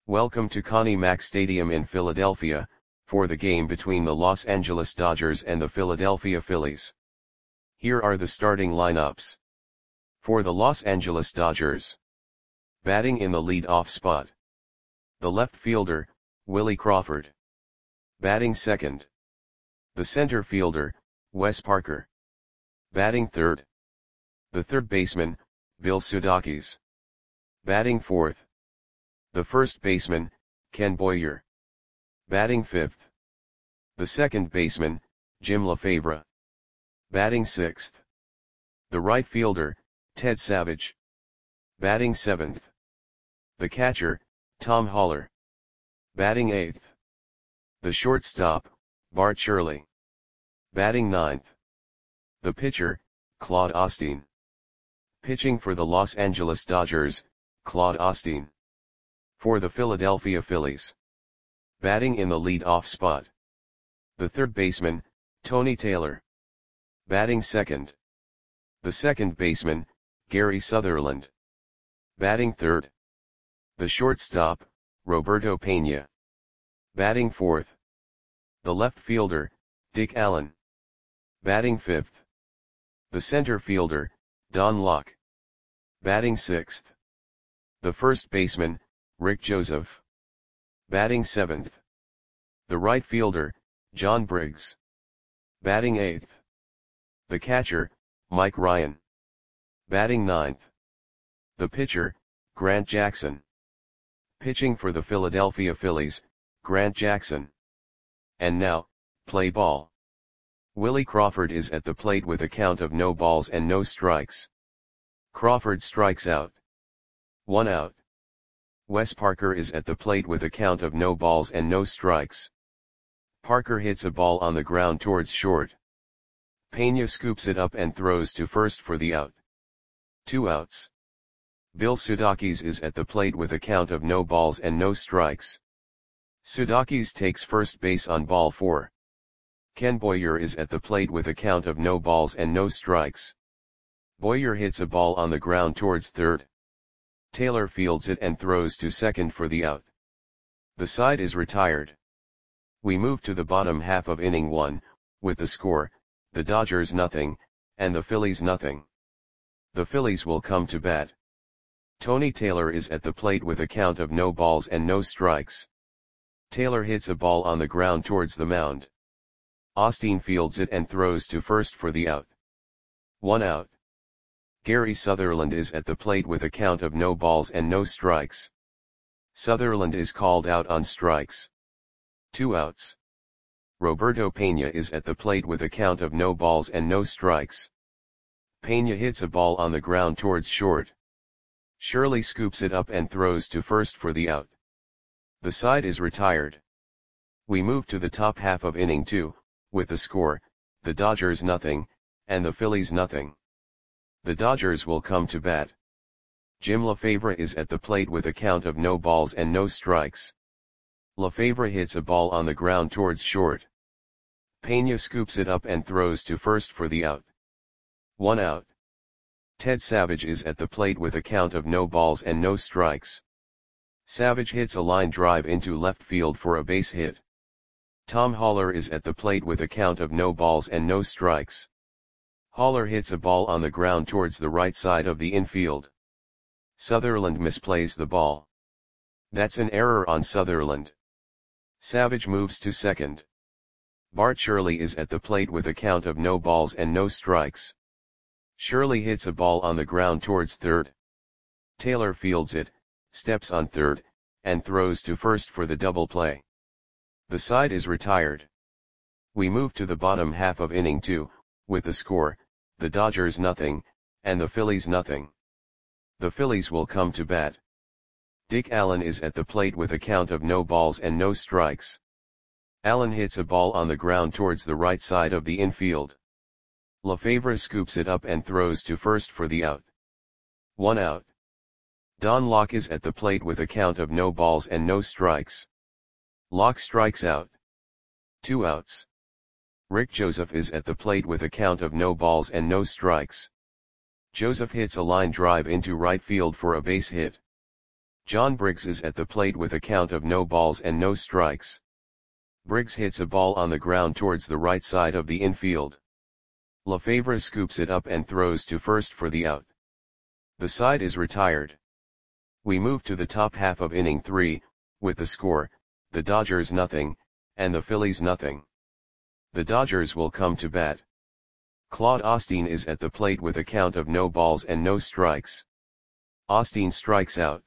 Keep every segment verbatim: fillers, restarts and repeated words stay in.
Welcome to Connie Mack Stadium in Philadelphia, for the game between the Los Angeles Dodgers and the Philadelphia Phillies. Here are the starting lineups. For the Los Angeles Dodgers. Batting in the lead-off spot. The left fielder, Willie Crawford. Batting second. The center fielder, Wes Parker. Batting third. The third baseman, Bill Sudakis. Batting fourth. The first baseman, Ken Boyer. Batting fifth. The second baseman, Jim Lefebvre. Batting sixth. The right fielder, Ted Savage. Batting seventh. The catcher, Tom Haller. Batting eighth. The shortstop, Bart Shirley. Batting ninth. The pitcher, Claude Osteen. Pitching for the Los Angeles Dodgers, Claude Osteen. For the Philadelphia Phillies. Batting in the lead-off spot. The third baseman, Tony Taylor. Batting second. The second baseman, Gary Sutherland. Batting third. The shortstop, Roberto Pena. Batting fourth. The left fielder, Dick Allen. Batting fifth. The center fielder, Don Locke. Batting sixth. The first baseman, Rick Joseph. Batting seventh. The right fielder, John Briggs. Batting eighth. The catcher, Mike Ryan. Batting ninth. The pitcher, Grant Jackson. Pitching for the Philadelphia Phillies, Grant Jackson. And now, play ball. Willie Crawford is at the plate with a count of no balls and no strikes. Crawford strikes out. One out. Wes Parker is at the plate with a count of no balls and no strikes. Parker hits a ball on the ground towards short. Pena scoops it up and throws to first for the out. Two outs. Bill Sudakis is at the plate with a count of no balls and no strikes. Sudakis takes first base on ball four. Ken Boyer is at the plate with a count of no balls and no strikes. Boyer hits a ball on the ground towards third. Taylor fields it and throws to second for the out. The side is retired. We move to the bottom half of inning one, with the score, the Dodgers nothing, and the Phillies nothing. The Phillies will come to bat. Tony Taylor is at the plate with a count of no balls and no strikes. Taylor hits a ball on the ground towards the mound. Osteen fields it and throws to first for the out. One out. Gary Sutherland is at the plate with a count of no balls and no strikes. Sutherland is called out on strikes. Two outs. Roberto Pena is at the plate with a count of no balls and no strikes. Pena hits a ball on the ground towards short. Shirley scoops it up and throws to first for the out. The side is retired. We move to the top half of inning two, with the score, the Dodgers nothing, and the Phillies nothing. The Dodgers will come to bat. Jim Lefebvre is at the plate with a count of no balls and no strikes. Lefebvre hits a ball on the ground towards short. Pena scoops it up and throws to first for the out. One out. Ted Savage is at the plate with a count of no balls and no strikes. Savage hits a line drive into left field for a base hit. Tom Haller is at the plate with a count of no balls and no strikes. Haller hits a ball on the ground towards the right side of the infield. Sutherland misplays the ball. That's an error on Sutherland. Savage moves to second. Bart Shirley is at the plate with a count of no balls and no strikes. Shirley hits a ball on the ground towards third. Taylor fields it, steps on third, and throws to first for the double play. The side is retired. We move to the bottom half of inning two, with the score, the Dodgers nothing, and the Phillies nothing. The Phillies will come to bat. Dick Allen is at the plate with a count of no balls and no strikes. Allen hits a ball on the ground towards the right side of the infield. Lefebvre scoops it up and throws to first for the out. One out. Don Locke is at the plate with a count of no balls and no strikes. Locke strikes out. Two outs. Rick Joseph is at the plate with a count of no balls and no strikes. Joseph hits a line drive into right field for a base hit. John Briggs is at the plate with a count of no balls and no strikes. Briggs hits a ball on the ground towards the right side of the infield. Lefevre scoops it up and throws to first for the out. The side is retired. We move to the top half of inning three, with the score, the Dodgers nothing, and the Phillies nothing. The Dodgers will come to bat. Claude Osteen is at the plate with a count of no balls and no strikes. Osteen strikes out.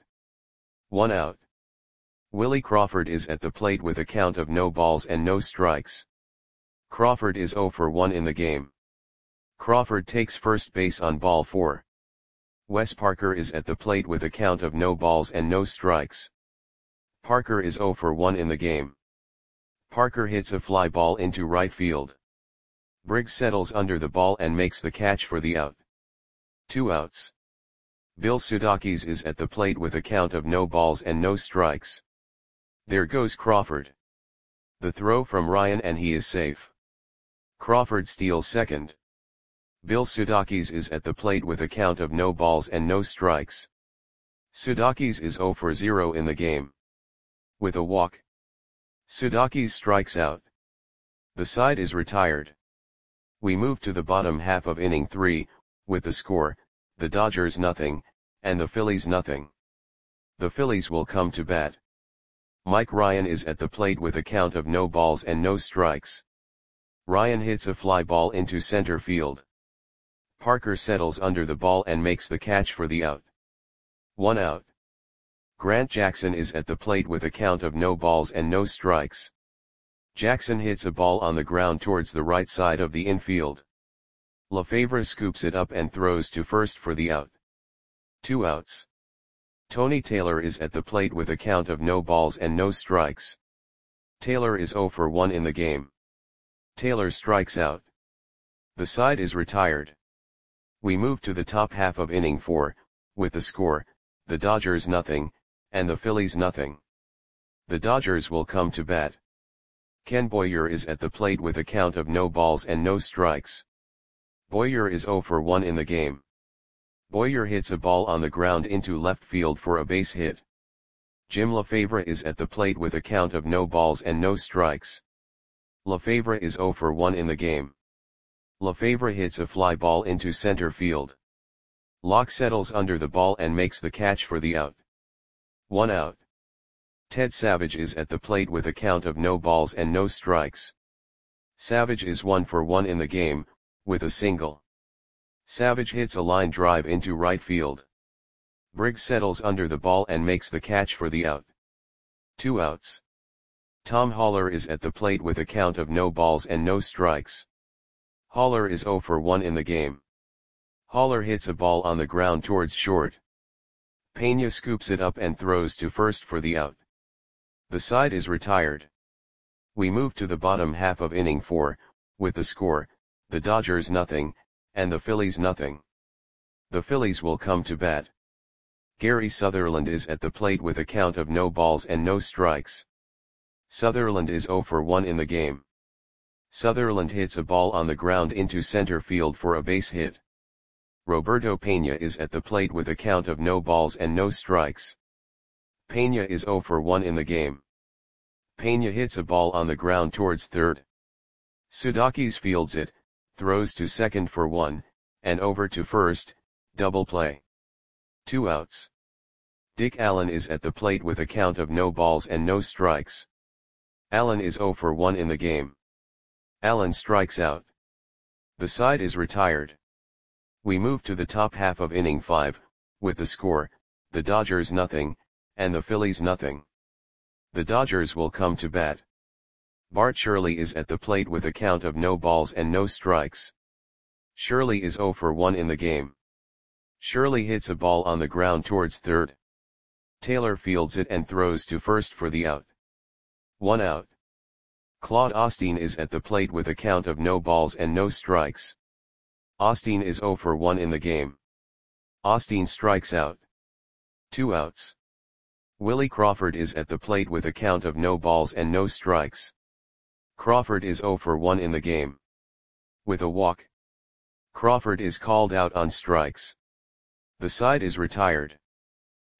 One out. Willie Crawford is at the plate with a count of no balls and no strikes. Crawford is oh for one in the game. Crawford takes first base on ball four. Wes Parker is at the plate with a count of no balls and no strikes. Parker is oh for one in the game. Parker hits a fly ball into right field. Briggs settles under the ball and makes the catch for the out. Two outs. Bill Sudakis is at the plate with a count of no balls and no strikes. There goes Crawford. The throw from Ryan and he is safe. Crawford steals second. Bill Sudakis is at the plate with a count of no balls and no strikes. Sudakis is oh for zero in the game. With a walk. Sudakis strikes out. The side is retired. We move to the bottom half of inning three, with the score, the Dodgers nothing, and the Phillies nothing. The Phillies will come to bat. Mike Ryan is at the plate with a count of no balls and no strikes. Ryan hits a fly ball into center field. Parker settles under the ball and makes the catch for the out. One out. Grant Jackson is at the plate with a count of no balls and no strikes. Jackson hits a ball on the ground towards the right side of the infield. Lefevre scoops it up and throws to first for the out. Two outs. Tony Taylor is at the plate with a count of no balls and no strikes. Taylor is oh for one in the game. Taylor strikes out. The side is retired. We move to the top half of inning four, with the score, the Dodgers nothing, and the Phillies nothing. The Dodgers will come to bat. Ken Boyer is at the plate with a count of no balls and no strikes. Boyer is oh for one in the game. Boyer hits a ball on the ground into left field for a base hit. Jim Lefevre is at the plate with a count of no balls and no strikes. Lefevre is oh for one in the game. Lefevre hits a fly ball into center field. Locke settles under the ball and makes the catch for the out. One out. Ted Savage is at the plate with a count of no balls and no strikes. Savage is one for one in the game, with a single. Savage hits a line drive into right field. Briggs settles under the ball and makes the catch for the out. Two outs. Tom Haller is at the plate with a count of no balls and no strikes. Haller is oh for one in the game. Haller hits a ball on the ground towards short. Pena scoops it up and throws to first for the out. The side is retired. We move to the bottom half of inning four, with the score, the Dodgers nothing, and the Phillies nothing. The Phillies will come to bat. Gary Sutherland is at the plate with a count of no balls and no strikes. Sutherland is oh for one in the game. Sutherland hits a ball on the ground into center field for a base hit. Roberto Pena is at the plate with a count of no balls and no strikes. Pena is oh for one in the game. Pena hits a ball on the ground towards third. Sudakis fields it, throws to second for one, and over to first, double play. Two outs. Dick Allen is at the plate with a count of no balls and no strikes. Allen is oh for one in the game. Allen strikes out. The side is retired. We move to the top half of inning five, with the score, the Dodgers nothing, and the Phillies nothing. The Dodgers will come to bat. Bart Shirley is at the plate with a count of no balls and no strikes. Shirley is oh for one in the game. Shirley hits a ball on the ground towards third. Taylor fields it and throws to first for the out. One out. Claude Osteen is at the plate with a count of no balls and no strikes. Osteen is oh for one in the game. Osteen strikes out. Two outs. Willie Crawford is at the plate with a count of no balls and no strikes. Crawford is oh for one in the game. With a walk. Crawford is called out on strikes. The side is retired.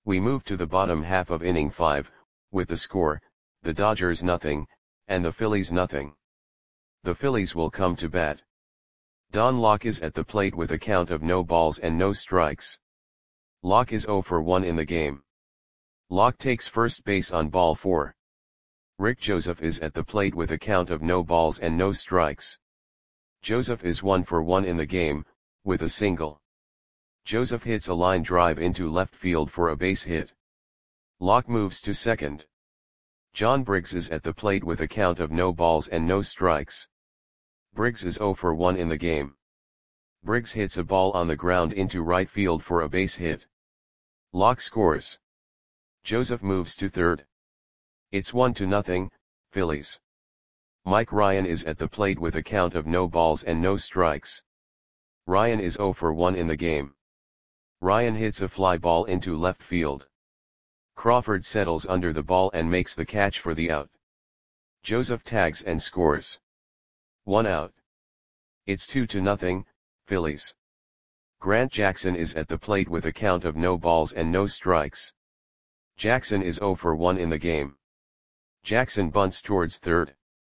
We move to the bottom half of inning five, with the score, the Dodgers nothing, and the Phillies nothing. The Phillies will come to bat. Don Locke is at the plate with a count of no balls and no strikes. Locke is oh for one in the game. Locke takes first base on ball four. Rick Joseph is at the plate with a count of no balls and no strikes. Joseph is one for one in the game, with a single. Joseph hits a line drive into left field for a base hit. Locke moves to second. John Briggs is at the plate with a count of no balls and no strikes. Briggs is oh for one in the game. Briggs hits a ball on the ground into right field for a base hit. Locke scores. Joseph moves to third. It's one to nothing, Phillies. Mike Ryan is at the plate with a count of no balls and no strikes. Ryan is oh for one in the game. Ryan hits a fly ball into left field. Crawford settles under the ball and makes the catch for the out. Joseph tags and scores. One out. It's two to nothing, Phillies. Grant Jackson is at the plate with a count of no balls and no strikes. Jackson is oh for one in the game. Jackson bunts towards third.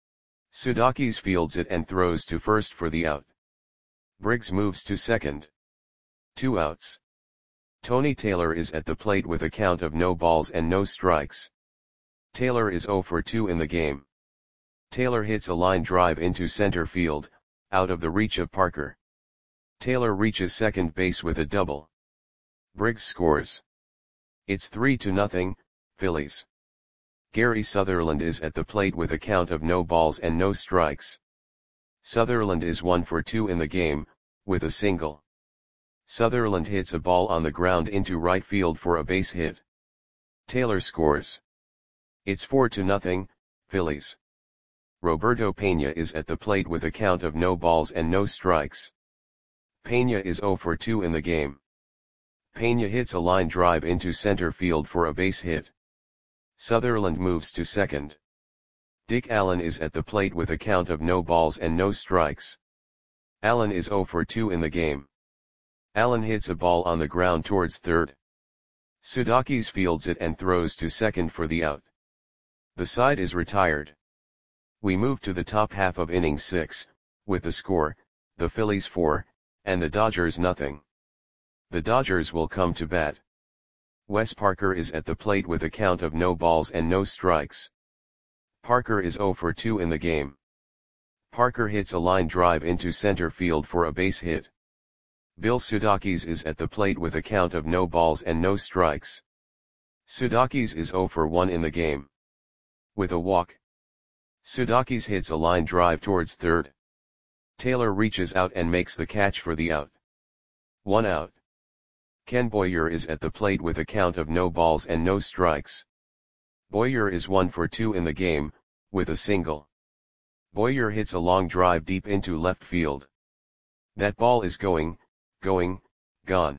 Sudakis fields it and throws to first for the out. Briggs moves to second. Two outs. Tony Taylor is at the plate with a count of no balls and no strikes. Taylor is oh for two in the game. Taylor hits a line drive into center field, out of the reach of Parker. Taylor reaches second base with a double. Briggs scores. It's three to nothing, Phillies. Gary Sutherland is at the plate with a count of no balls and no strikes. Sutherland is one for two in the game, with a single. Sutherland hits a ball on the ground into right field for a base hit. Taylor scores. It's four to nothing, Phillies. Roberto Pena is at the plate with a count of no balls and no strikes. Pena is oh for two in the game. Pena hits a line drive into center field for a base hit. Sutherland moves to second. Dick Allen is at the plate with a count of no balls and no strikes. Allen is oh for two in the game. Allen hits a ball on the ground towards third. Sudakis fields it and throws to second for the out. The side is retired. We move to the top half of inning six, with the score, the Phillies four, and the Dodgers nothing. The Dodgers will come to bat. Wes Parker is at the plate with a count of no balls and no strikes. Parker is oh for two in the game. Parker hits a line drive into center field for a base hit. Bill Sudakis is at the plate with a count of no balls and no strikes. Sudakis is oh for one in the game. With a walk. Sudakis hits a line drive towards third. Taylor reaches out and makes the catch for the out. One out. Ken Boyer is at the plate with a count of no balls and no strikes. Boyer is one for two in the game, with a single. Boyer hits a long drive deep into left field. That ball is going, going, gone.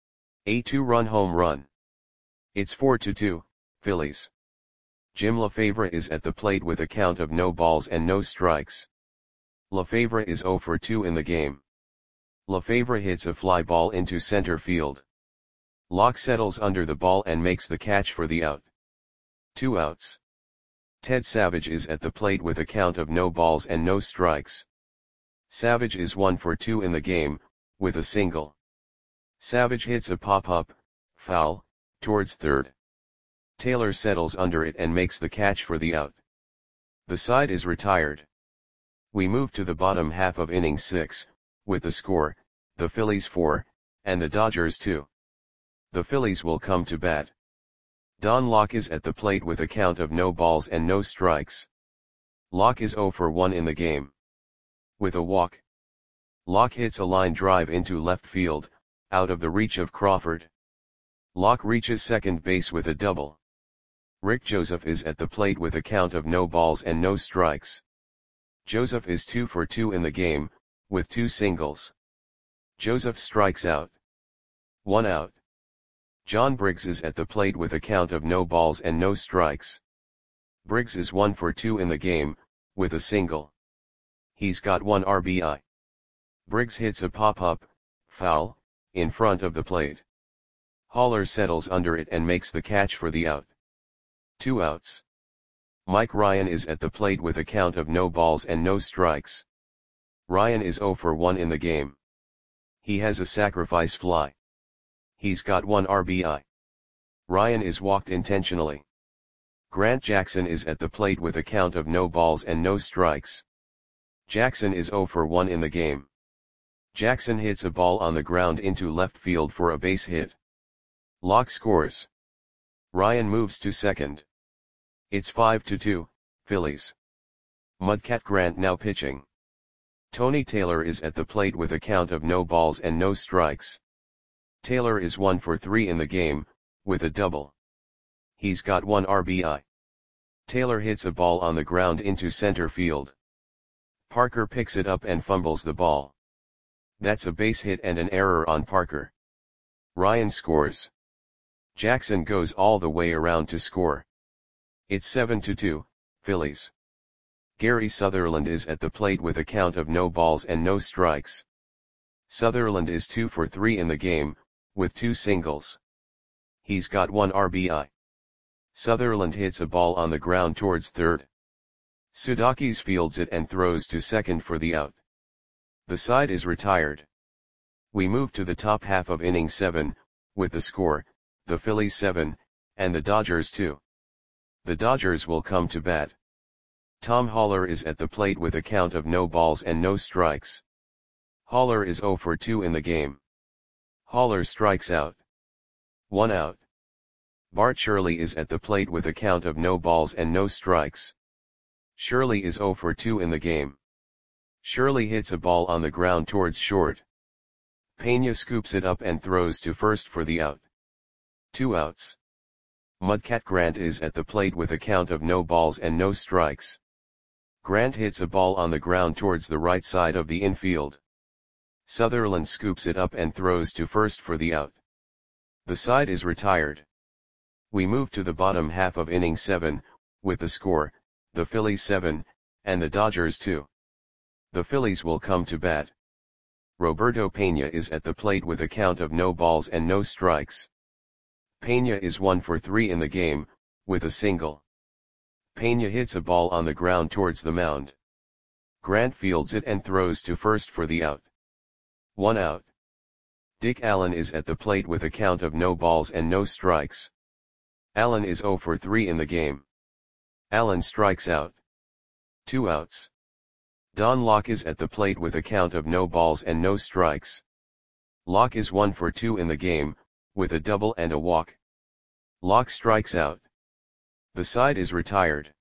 A two-run home run. It's four to two, Phillies. Jim LaFavre is at the plate with a count of no balls and no strikes. LaFavre is oh for two in the game. LaFavre hits a fly ball into center field. Locke settles under the ball and makes the catch for the out. Two outs. Ted Savage is at the plate with a count of no balls and no strikes. Savage is one for two in the game, with a single. Savage hits a pop-up, foul, towards third. Taylor settles under it and makes the catch for the out. The side is retired. We move to the bottom half of inning six, with the score, the Phillies four, and the Dodgers two. The Phillies will come to bat. Don Locke is at the plate with a count of no balls and no strikes. Locke is oh for one in the game. With a walk. Locke hits a line drive into left field, out of the reach of Crawford. Locke reaches second base with a double. Rick Joseph is at the plate with a count of no balls and no strikes. Joseph is two for two in the game, with two singles. Joseph strikes out. One out. John Briggs is at the plate with a count of no balls and no strikes. Briggs is one for two in the game, with a single. He's got one R B I. Briggs hits a pop-up, foul, in front of the plate. Haller settles under it and makes the catch for the out. Two outs. Mike Ryan is at the plate with a count of no balls and no strikes. Ryan is oh for one in the game. He has a sacrifice fly. He's got one R B I. Ryan is walked intentionally. Grant Jackson is at the plate with a count of no balls and no strikes. Jackson is oh for one in the game. Jackson hits a ball on the ground into left field for a base hit. Locke scores. Ryan moves to second. It's five to two, Phillies. Mudcat Grant now pitching. Tony Taylor is at the plate with a count of no balls and no strikes. Taylor is one for three in the game, with a double. He's got one R B I. Taylor hits a ball on the ground into center field. Parker picks it up and fumbles the ball. That's a base hit and an error on Parker. Ryan scores. Jackson goes all the way around to score. It's seven to two, Phillies. Gary Sutherland is at the plate with a count of no balls and no strikes. Sutherland is two for three in the game, with two singles. He's got one R B I. Sutherland hits a ball on the ground towards third. Sudakis fields it and throws to second for the out. The side is retired. We move to the top half of inning seven, with the score, the Phillies seven, and the Dodgers two. The Dodgers will come to bat. Tom Haller is at the plate with a count of no balls and no strikes. Haller is oh for two in the game. Haller strikes out. One out. Bart Shirley is at the plate with a count of no balls and no strikes. Shirley is oh for two in the game. Shirley hits a ball on the ground towards short. Pena scoops it up and throws to first for the out. Two outs. Mudcat Grant is at the plate with a count of no balls and no strikes. Grant hits a ball on the ground towards the right side of the infield. Sutherland scoops it up and throws to first for the out. The side is retired. We move to the bottom half of inning seven, with the score, the Phillies seven, and the Dodgers two. The Phillies will come to bat. Roberto Pena is at the plate with a count of no balls and no strikes. Pena is one for three in the game, with a single. Pena hits a ball on the ground towards the mound. Grant fields it and throws to first for the out. One out. Dick Allen is at the plate with a count of no balls and no strikes. Allen is oh for three in the game. Allen strikes out. Two outs. Don Locke is at the plate with a count of no balls and no strikes. Locke is one for two in the game, with a double and a walk. Locke strikes out. The side is retired.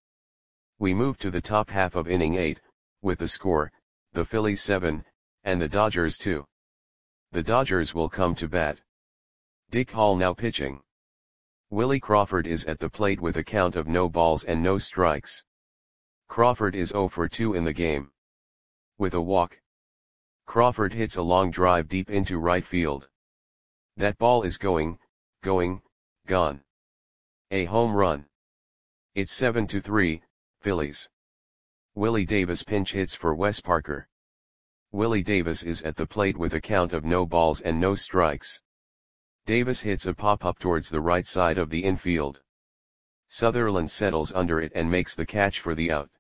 We move to the top half of inning eight, with the score, the Phillies seven, and the Dodgers two. The Dodgers will come to bat. Dick Hall now pitching. Willie Crawford is at the plate with a count of no balls and no strikes. Crawford is oh for two in the game. With a walk. Crawford hits a long drive deep into right field. That ball is going, going, gone. A home run. It's seven to three, Phillies. Willie Davis pinch hits for Wes Parker. Willie Davis is at the plate with a count of no balls and no strikes. Davis hits a pop-up towards the right side of the infield. Sutherland settles under it and makes the catch for the out.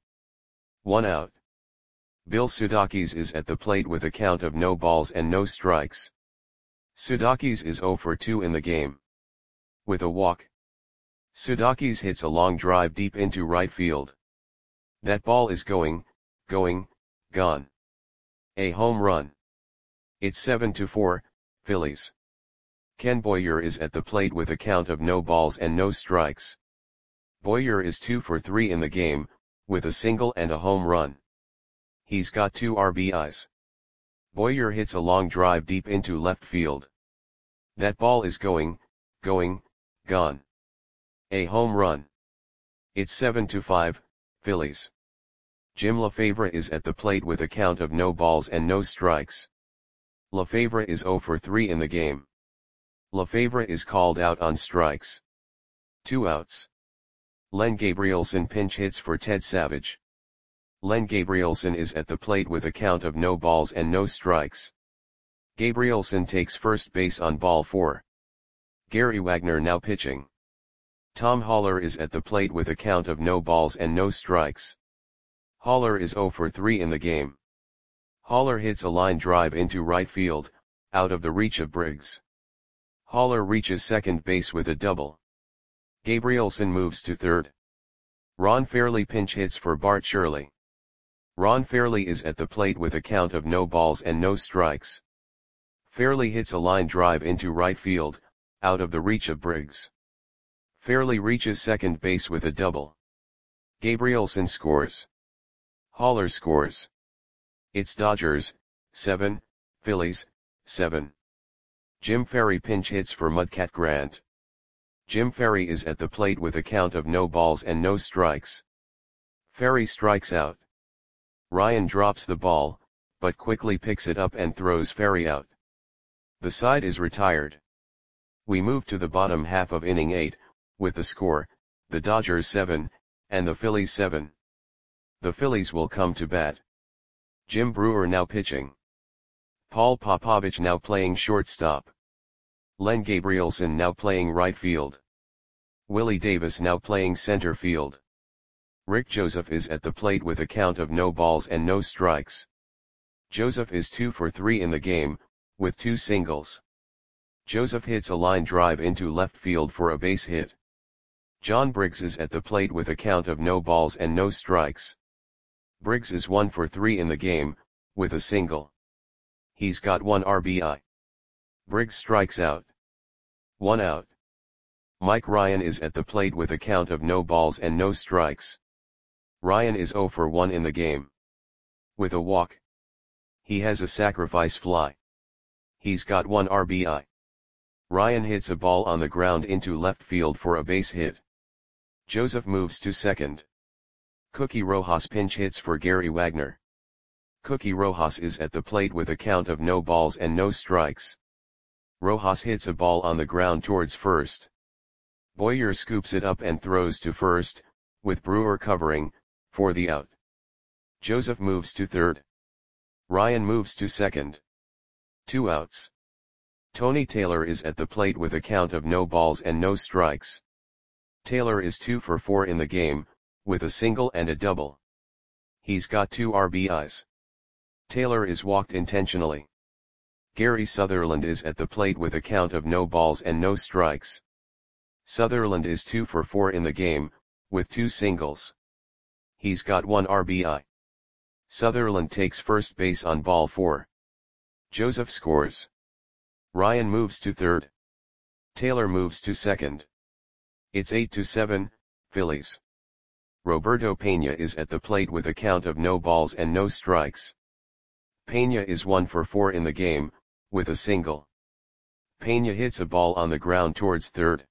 One out. Bill Sudakis is at the plate with a count of no balls and no strikes. Sudakis is oh for two in the game. With a walk. Sudakis hits a long drive deep into right field. That ball is going, going, gone. A home run. It's seven to four, Phillies. Ken Boyer is at the plate with a count of no balls and no strikes. Boyer is two for three in the game, with a single and a home run. He's got two R B Is. Boyer hits a long drive deep into left field. That ball is going, going, gone. A home run. It's seven to five, Phillies. Jim LaFavre is at the plate with a count of no balls and no strikes. LaFavre is oh for three in the game. LaFavre is called out on strikes. Two outs. Len Gabrielson pinch hits for Ted Savage. Len Gabrielson is at the plate with a count of no balls and no strikes. Gabrielson takes first base on ball four. Gary Wagner now pitching. Tom Haller is at the plate with a count of no balls and no strikes. Haller is zero for three in the game. Haller hits a line drive into right field, out of the reach of Briggs. Haller reaches second base with a double. Gabrielson moves to third. Ron Fairly pinch hits for Bart Shirley. Ron Fairly is at the plate with a count of no balls and no strikes. Fairly hits a line drive into right field, out of the reach of Briggs. Fairly reaches second base with a double. Gabrielson scores. Haller scores. It's Dodgers, seven, Phillies, seven. Jim Ferry pinch hits for Mudcat Grant. Jim Ferry is at the plate with a count of no balls and no strikes. Ferry strikes out. Ryan drops the ball, but quickly picks it up and throws Ferry out. The side is retired. We move to the bottom half of inning eight, with the score, the Dodgers seven, and the Phillies seven. The Phillies will come to bat. Jim Brewer now pitching. Paul Popovich now playing shortstop. Len Gabrielson now playing right field. Willie Davis now playing center field. Rick Joseph is at the plate with a count of no balls and no strikes. Joseph is two for three in the game, with two singles. Joseph hits a line drive into left field for a base hit. John Briggs is at the plate with a count of no balls and no strikes. Briggs is one for three in the game, with a single. He's got one R B I. Briggs strikes out. One out. Mike Ryan is at the plate with a count of no balls and no strikes. Ryan is zero for one in the game. With a walk. He has a sacrifice fly. He's got one R B I. Ryan hits a ball on the ground into left field for a base hit. Joseph moves to second. Cookie Rojas pinch hits for Gary Wagner. Cookie Rojas is at the plate with a count of no balls and no strikes. Rojas hits a ball on the ground towards first. Boyer scoops it up and throws to first, with Brewer covering, for the out. Joseph moves to third. Ryan moves to second. Two outs. Tony Taylor is at the plate with a count of no balls and no strikes. Taylor is two for four in the game, with a single and a double. He's got two R B Is. Taylor is walked intentionally. Gary Sutherland is at the plate with a count of no balls and no strikes. Sutherland is two for four in the game, with two singles. He's got one R B I. Sutherland takes first base on ball four. Joseph scores. Ryan moves to third. Taylor moves to second. It's eight to seven, Phillies. Roberto Pena is at the plate with a count of no balls and no strikes. Pena is one for four in the game, with a single. Pena hits a ball on the ground towards third.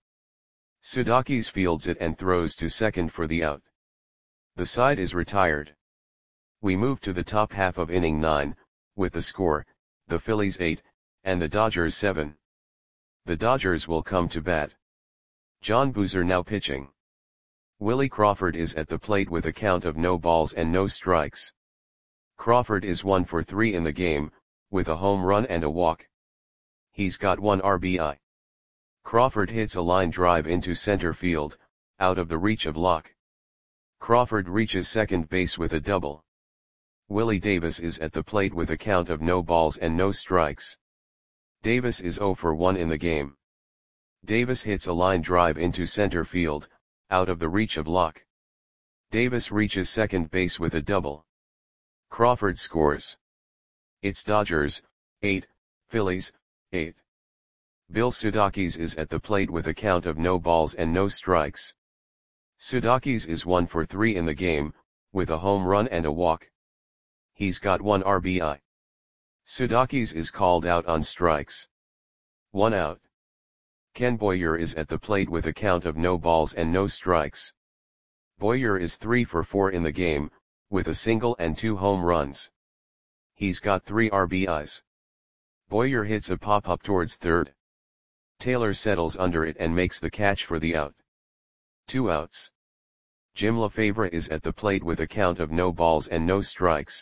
Sudakis fields it and throws to second for the out. The side is retired. We move to the top half of inning nine, with the score, the Phillies eight, and the Dodgers seven. The Dodgers will come to bat. John Boozer now pitching. Willie Crawford is at the plate with a count of no balls and no strikes. Crawford is one for three in the game, with a home run and a walk. He's got one R B I. Crawford hits a line drive into center field, out of the reach of Locke. Crawford reaches second base with a double. Willie Davis is at the plate with a count of no balls and no strikes. Davis is zero for one in the game. Davis hits a line drive into center field, out of the reach of Locke. Davis reaches second base with a double. Crawford scores. It's Dodgers, eight, Phillies, eight. Bill Sudakis is at the plate with a count of no balls and no strikes. Sudakis is one for three in the game, with a home run and a walk. He's got one R B I. Sudakis is called out on strikes. One out. Ken Boyer is at the plate with a count of no balls and no strikes. Boyer is three for four in the game, with a single and two home runs. He's got three R B Is. Boyer hits a pop-up towards third. Taylor settles under it and makes the catch for the out. Two outs. Jim Lefebvre is at the plate with a count of no balls and no strikes.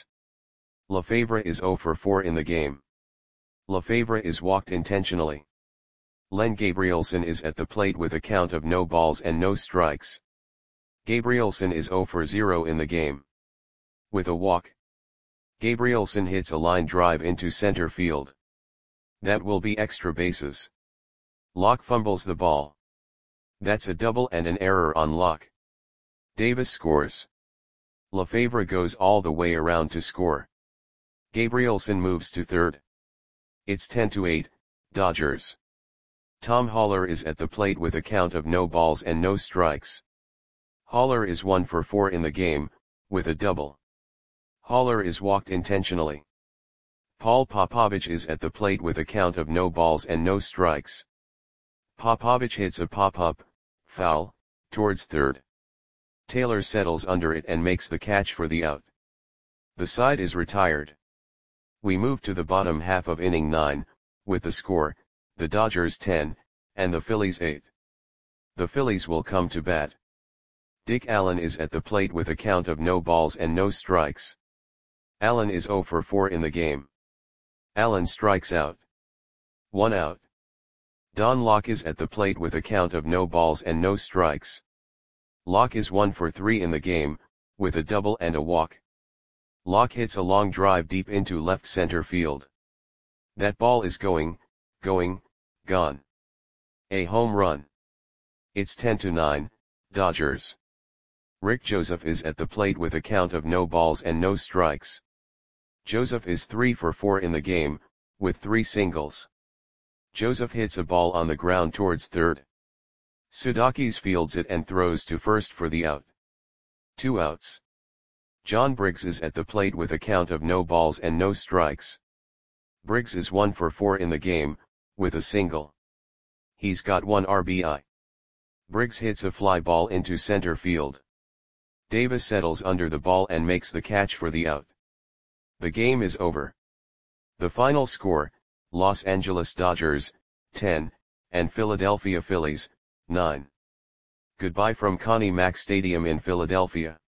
Lefebvre is zero for four in the game. Lefebvre is walked intentionally. Len Gabrielson is at the plate with a count of no balls and no strikes. Gabrielson is zero for zero in the game. With a walk, Gabrielson hits a line drive into center field. That will be extra bases. Locke fumbles the ball. That's a double and an error on Locke. Davis scores. Lefebvre goes all the way around to score. Gabrielson moves to third. It's ten to eight, Dodgers. Tom Haller is at the plate with a count of no balls and no strikes. Haller is one for four in the game, with a double. Haller is walked intentionally. Paul Popovich is at the plate with a count of no balls and no strikes. Popovich hits a pop-up, foul, towards third. Taylor settles under it and makes the catch for the out. The side is retired. We move to the bottom half of inning nine, with the score, the Dodgers ten, and the Phillies eight. The Phillies will come to bat. Dick Allen is at the plate with a count of no balls and no strikes. Allen is zero for four in the game. Allen strikes out. One out. Don Locke is at the plate with a count of no balls and no strikes. Locke is one for three in the game, with a double and a walk. Locke hits a long drive deep into left center field. That ball is going, going, gone. A home run. It's ten to nine, Dodgers. Rick Joseph is at the plate with a count of no balls and no strikes. Joseph is three for four in the game, with three singles. Joseph hits a ball on the ground towards third. Sudakis fields it and throws to first for the out. Two outs. John Briggs is at the plate with a count of no balls and no strikes. Briggs is one for four in the game, with a single. He's got one R B I. Briggs hits a fly ball into center field. Davis settles under the ball and makes the catch for the out. The game is over. The final score, Los Angeles Dodgers, ten, and Philadelphia Phillies, nine. Goodbye from Connie Mack Stadium in Philadelphia.